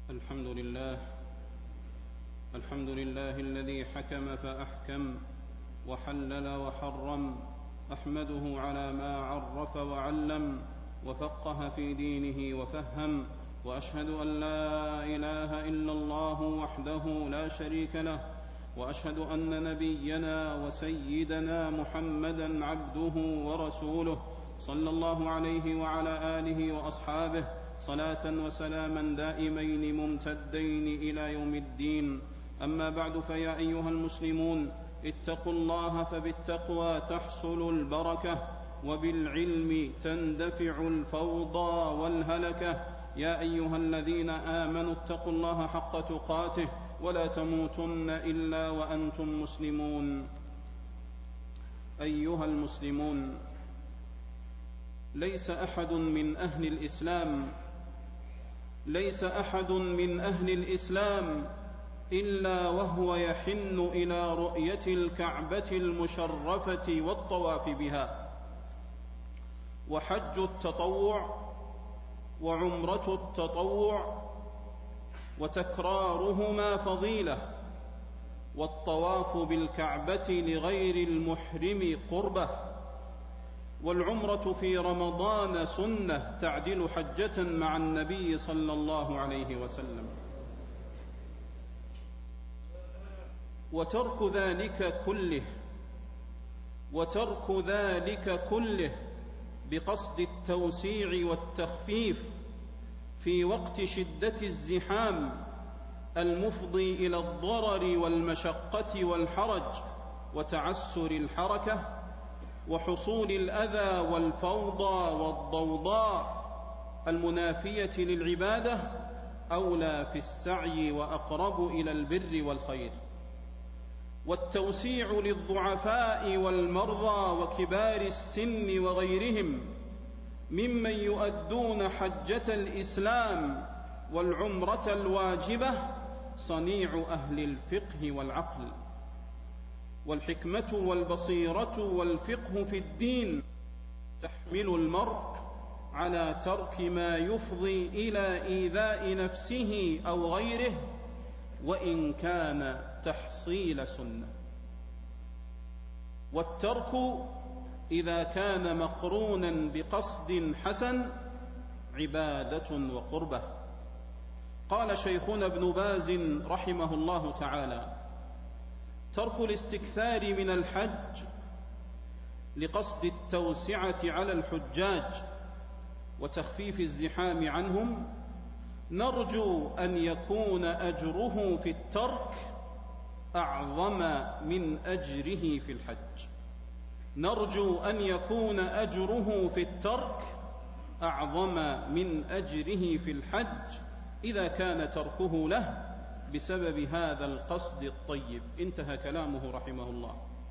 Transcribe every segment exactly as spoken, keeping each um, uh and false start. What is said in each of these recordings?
الحمد لله الحمد لله الذي حكم فأحكم وحلل وحرم، أحمده على ما عرف وعلم وفقه في دينه وفهم، وأشهد أن لا إله إلا الله وحده لا شريك له، وأشهد أن نبينا وسيدنا محمدًا عبده ورسوله صلى الله عليه وعلى آله وأصحابه صلاة وسلاما دائمين ممتدين إلى يوم الدين. أما بعد، فيا أيها المسلمون، اتقوا الله، فبالتقوى تحصل البركة، وبالعلم تندفع الفوضى والهلكة. يا أيها الذين آمنوا اتقوا الله حق تقاته ولا تموتن إلا وأنتم مسلمون. أيها المسلمون، ليس أحد من أهل الإسلام ليس أحد من أهل الإسلام إلا وهو يحن إلى رؤية الكعبة المشرفة والطواف بها. وحج التطوع وعمرة التطوع وتكرارهما فضيلة، والطواف بالكعبة لغير المحرم قربة، والعمرة في رمضان سنة تعدل حجة مع النبي صلى الله عليه وسلم. وترك ذلك كله وترك ذلك كله بقصد التوسيع والتخفيف في وقت شدة الزحام المفضي إلى الضرر والمشقة والحرج وتعسر الحركة وحصول الأذى والفوضى والضوضاء المنافية للعبادة أولى في السعي وأقرب إلى البر والخير. والتوسيع للضعفاء والمرضى وكبار السن وغيرهم ممن يؤدون حجة الإسلام والعمرة الواجبة صنيع أهل الفقه والعقل، والحكمة والبصيرة والفقه في الدين تحمل المرء على ترك ما يفضي إلى إيذاء نفسه أو غيره، وإن كان تحصيل سنة. والترك إذا كان مقرونا بقصد حسن عبادة وقربة. قال شيخنا ابن باز رحمه الله تعالى: ترك الاستكثار من الحج لقصد التوسعة على الحجاج وتخفيف الزحام عنهم نرجو أن يكون أجره في الترك أعظم من أجره في الحج نرجو أن يكون أجره في الترك أعظم من أجره في الحج إذا كان تركه له بسبب هذا القصد الطيب. انتهى كلامه رحمه الله.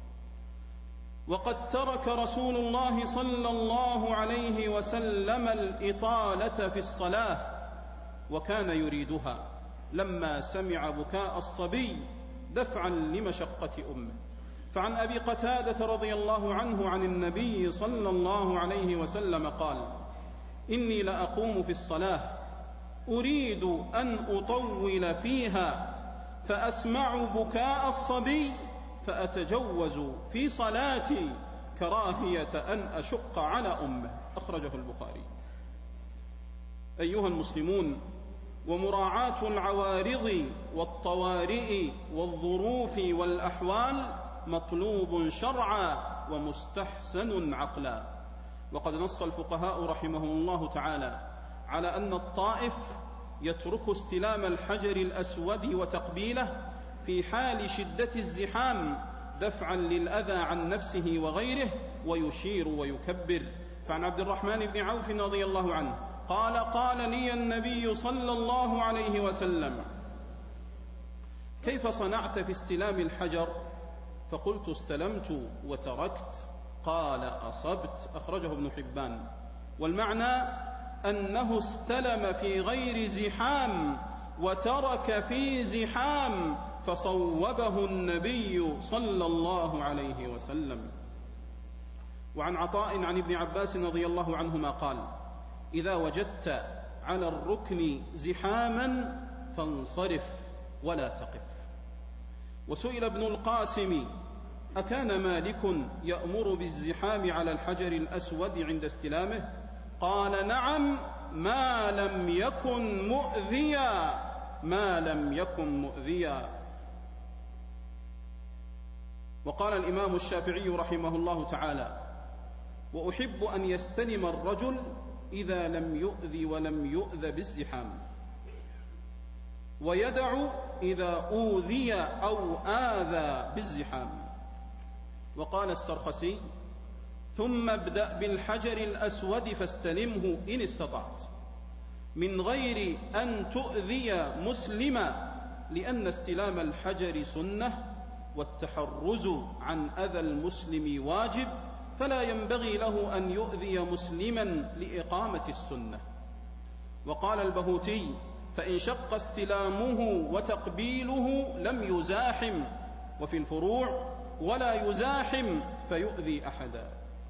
وقد ترك رسول الله صلى الله عليه وسلم الإطالة في الصلاة وكان يريدها لما سمع بكاء الصبي دفعا لمشقة أمه. فعن أبي قتادة رضي الله عنه عن النبي صلى الله عليه وسلم قال: إني لأقوم في الصلاة أريد أن أطول فيها فأسمع بكاء الصبي فأتجوز في صلاتي كراهية أن أشق على أمه. أخرجه البخاري. أيها المسلمون، ومراعاة العوارض والطوارئ والظروف والأحوال مطلوب شرعا ومستحسن عقلا. وقد نص الفقهاء رحمهم الله تعالى على أن الطائف يترك استلام الحجر الأسود وتقبيله في حال شدة الزحام دفعا للأذى عن نفسه وغيره، ويشير ويكبر. فعن عبد الرحمن بن عوف رضي الله عنه قال: قال لي النبي صلى الله عليه وسلم: كيف صنعت في استلام الحجر؟ فقلت: استلمت وتركت. قال: أصبت. أخرجه ابن حبان. والمعنى أنه استلم في غير زحام وترك في زحام، فصوبه النبي صلى الله عليه وسلم. وعن عطاء عن ابن عباس رضي الله عنهما قال: إذا وجدت على الركن زحاما فانصرف ولا تقف. وسئل ابن القاسم: أكان مالك يأمر بالزحام على الحجر الأسود عند استلامه؟ قال: نعم، ما لم يكن مؤذيا، ما لم يكن مؤذيا. وقال الإمام الشافعي رحمه الله تعالى: وأحب أن يستلم الرجل إذا لم يؤذ ولم يؤذ بالزحام، ويدع إذا أوذي أو آذى بالزحام. وقال السرخسي: ثم ابدأ بالحجر الأسود فاستلمه إن استطعت، من غير أن تؤذي مسلما، لأن استلام الحجر سنة، والتحرز عن أذى المسلم واجب، فلا ينبغي له أن يؤذي مسلما لإقامة السنة. وقال البهوتي: فإن شق استلامه وتقبيله لم يزاحم. وفي الفروع: ولا يزاحم فيؤذي أحدا.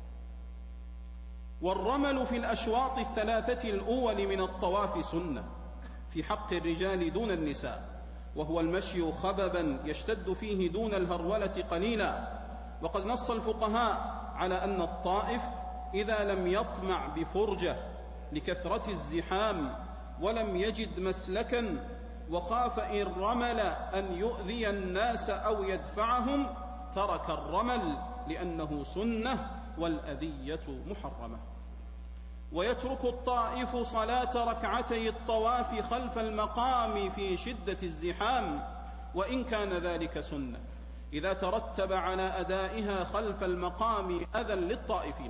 والرمل في الأشواط الثلاثة الأول من الطواف سنة في حق الرجال دون النساء، وهو المشي خببا يشتد فيه دون الهرولة قليلا. وقد نص الفقهاء على أن الطائف إذا لم يطمع بفرجة لكثرة الزحام ولم يجد مسلكا وخاف إن رمل أن يؤذي الناس أو يدفعهم ترك الرمل، لأنه سنة والأذية محرمة. ويترك الطائف صلاة ركعتي الطواف خلف المقام في شدة الزحام، وإن كان ذلك سنة، إذا ترتب على أدائها خلف المقام أذى للطائفين،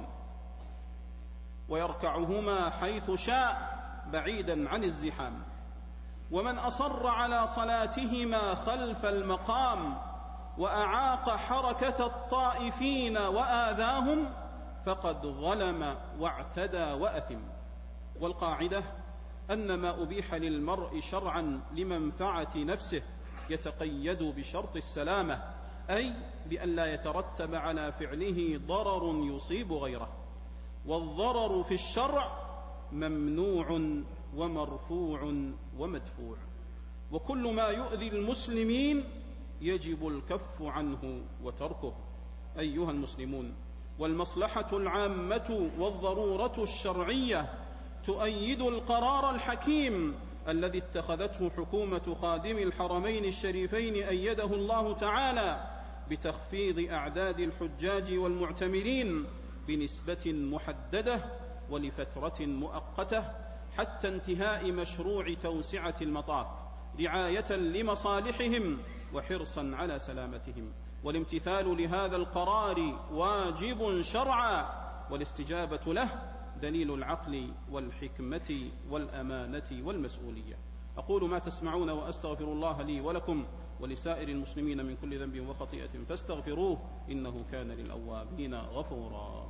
ويركعهما حيث شاء بعيدا عن الزحام. ومن أصر على صلاتهما خلف المقام وأعاق حركة الطائفين وآذاهم فقد ظلم واعتدى وأثم. والقاعدة أن ما أبيح للمرء شرعا لمنفعة نفسه يتقيد بشرط السلامة، أي بأن لا يترتب على فعله ضرر يصيب غيره. والضرر في الشرع ممنوع ومرفوع ومدفوع، وكل ما يؤذي المسلمين يجب الكف عنه وتركه. أيها المسلمون، والمصلحة العامة والضرورة الشرعية تؤيد القرار الحكيم الذي اتخذته حكومة خادم الحرمين الشريفين أيده الله تعالى بتخفيض أعداد الحجاج والمعتمرين بنسبة محددة ولفترة مؤقتة حتى انتهاء مشروع توسعة المطاف، رعاية لمصالحهم وحرصا على سلامتهم. والامتثال لهذا القرار واجب شرعا، والاستجابة له دليل العقل والحكمة والأمانة والمسؤولية. أقول ما تسمعون وأستغفر الله لي ولكم ولسائر المسلمين من كل ذنب وخطيئة فاستغفروه إنه كان للأوابين غفورا.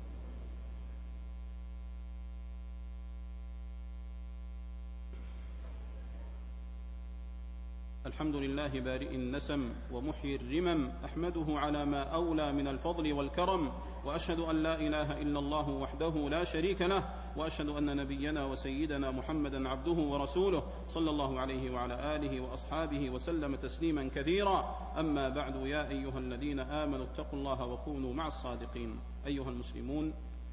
الحمد لله بارئ النسم ومحيي الرمم، أحمده على ما أولى من الفضل والكرم، وأشهد أن لا إله إلا الله وحده لا شريك له، وأشهد أن نبينا وسيدنا محمدا عبده ورسوله صلى الله عليه وعلى آله وأصحابه وسلم تسليما كثيرا. أما بعد، يا أيها الذين آمنوا اتقوا الله وكونوا مع الصادقين. أيها المسلمون،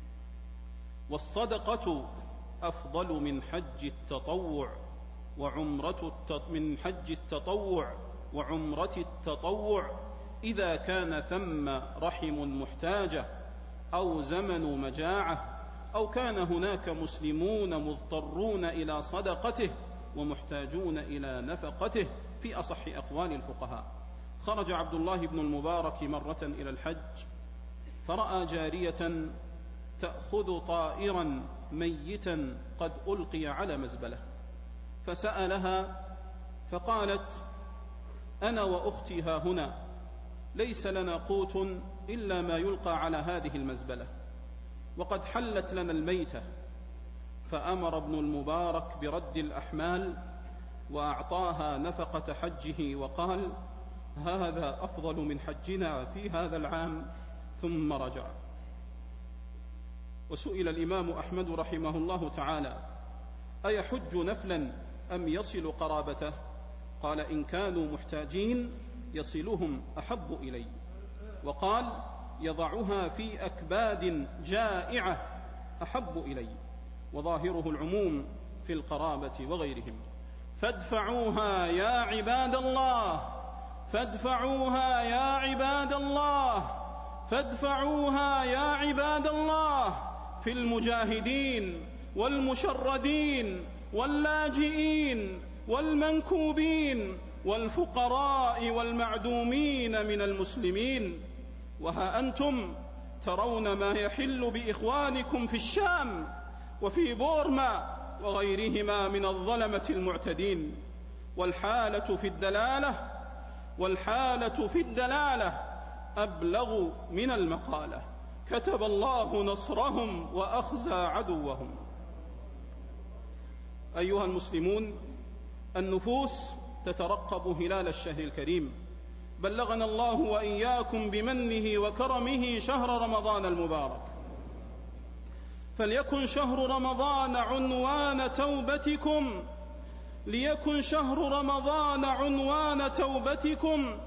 والصدقة أفضل من حج التطوع وعمرة من حج التطوع وعمرة التطوع إذا كان ثم رحم محتاجة أو زمن مجاعة، أو كان هناك مسلمون مضطرون إلى صدقته ومحتاجون إلى نفقته في أصح أقوال الفقهاء. خرج عبد الله بن المبارك مرة إلى الحج فرأى جارية تأخذ طائرا ميتا قد ألقي على مزبلة، فسألها فقالت: أنا وأختي ها هنا ليس لنا قوت إلا ما يلقى على هذه المزبلة، وقد حلت لنا الميتة. فأمر ابن المبارك برد الأحمال وأعطاها نفقة حجه وقال: هذا أفضل من حجنا في هذا العام، ثم رجع. وسئل الإمام أحمد رحمه الله تعالى: أيحج نفلا أم يصل قرابته؟ قال: إن كانوا محتاجين يصلهم أحب إلي. وقال: يضعها في أكباد جائعة أحب إلي. وظاهره العموم في القرابة وغيرهم. فادفعوها يا عباد الله، فادفعوها يا عباد الله، فادفعوها يا عباد الله في المجاهدين والمشردين واللاجئين والمنكوبين والفقراء والمعدومين من المسلمين. وها أنتم ترون ما يحل بإخوانكم في الشام وفي بورما وغيرهما من الظلمة المعتدين. والحالة في الدلالة والحالة في الدلالة أبلغ من المقالة. كتب الله نصرهم وأخزى عدوهم. أيها المسلمون، النفوس تترقب هلال الشهر الكريم. بلغنا الله وإياكم بمنه وكرمه شهر رمضان المبارك. فليكن شهر رمضان عنوان توبتكم، ليكن شهر رمضان عنوان توبتكم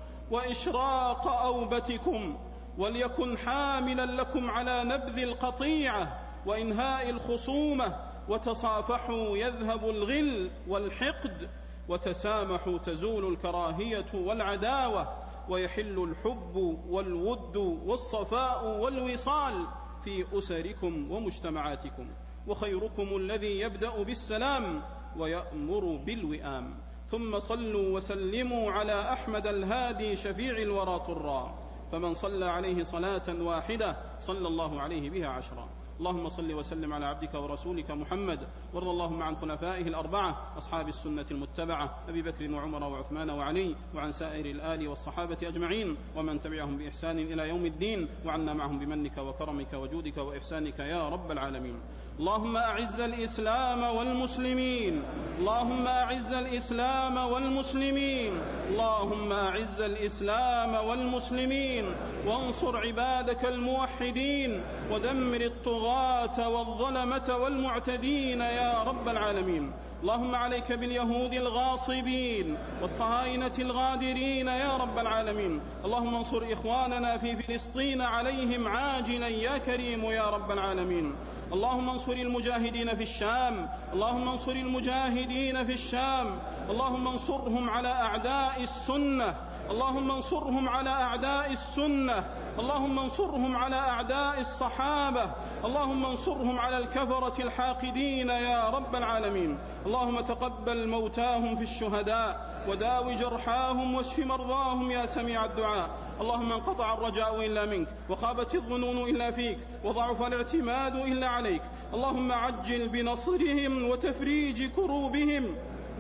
وإشراق أوبتكم، وليكن حاملا لكم على نبذ القطيعة وإنهاء الخصومة، وتصافحوا يذهب الغل والحقد، وتسامحوا تزول الكراهية والعداوة، ويحل الحب والود والصفاء والوصال في أسركم ومجتمعاتكم. وخيركم الذي يبدأ بالسلام ويأمر بالوئام. ثم صلوا وسلموا على أحمد الهادي شفيع الورى طرا، فمن صلى عليه صلاة واحدة صلى الله عليه بها عشرا. اللهم صل وسلم على عبدك ورسولك محمد، وارض اللهم عن خلفائه الأربعة أصحاب السنة المتبعة أبي بكر وعمر وعثمان وعلي، وعن سائر الآل والصحابة أجمعين ومن تبعهم بإحسان إلى يوم الدين، وعنا معهم بمنك وكرمك وجودك وإحسانك يا رب العالمين. اللهم أعز الإسلام والمسلمين، اللهم أعز الإسلام والمسلمين، اللهم أعز الإسلام والمسلمين، وانصر عبادك الموحدين، ودمر الطغاة والظلمة والمعتدين يا رب العالمين. اللهم عليك باليهود الغاصبين والصهاينة الغادرين يا رب العالمين. اللهم انصر إخواننا في فلسطين عليهم عاجلا يا كريم يا رب العالمين. اللهم انصر المجاهدين في الشام، اللهم انصر المجاهدين في الشام، اللهم انصرهم على أعداء السنة، اللهم انصرهم على أعداء السنة، اللهم انصرهم على أعداء الصحابة، اللهم انصرهم على الكفرة الحاقدين يا رب العالمين. اللهم تقبل موتاهم في الشهداء، وداو جرحاهم، واشف مرضاهم يا سميع الدعاء. اللهم انقطع الرجاء إلا منك، وخابت الظنون إلا فيك، وضعف الاعتماد إلا عليك. اللهم عجل بنصرهم وتفريج كروبهم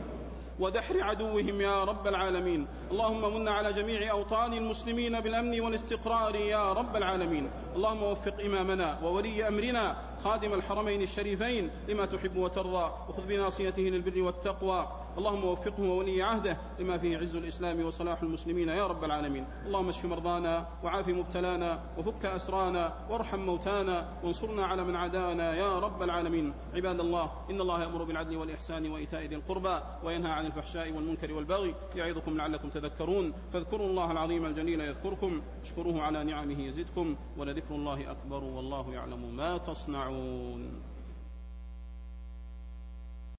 ودحر عدوهم يا رب العالمين. اللهم من على جميع أوطان المسلمين بالأمن والاستقرار يا رب العالمين. اللهم وفق إمامنا وولي أمرنا خادم الحرمين الشريفين لما تحب وترضى، وخذ بناصيته للبر والتقوى. اللهم وفقه وولي عهده لما فيه عز الإسلام وصلاح المسلمين يا رب العالمين. اللهم اشف مرضانا وعاف مبتلانا وفك أسرانا وارحم موتانا، وانصرنا على من عادانا يا رب العالمين. عباد الله، إن الله يأمر بالعدل والإحسان وإيتاء ذي القربى، وينهى عن الفحشاء والمنكر والبغي، يعظكم لعلكم تذكرون. فاذكروا الله العظيم الجليل يذكركم، اشكروه على نعمه يزدكم، ولذكر الله أكبر والله يعلم ما تصنعون.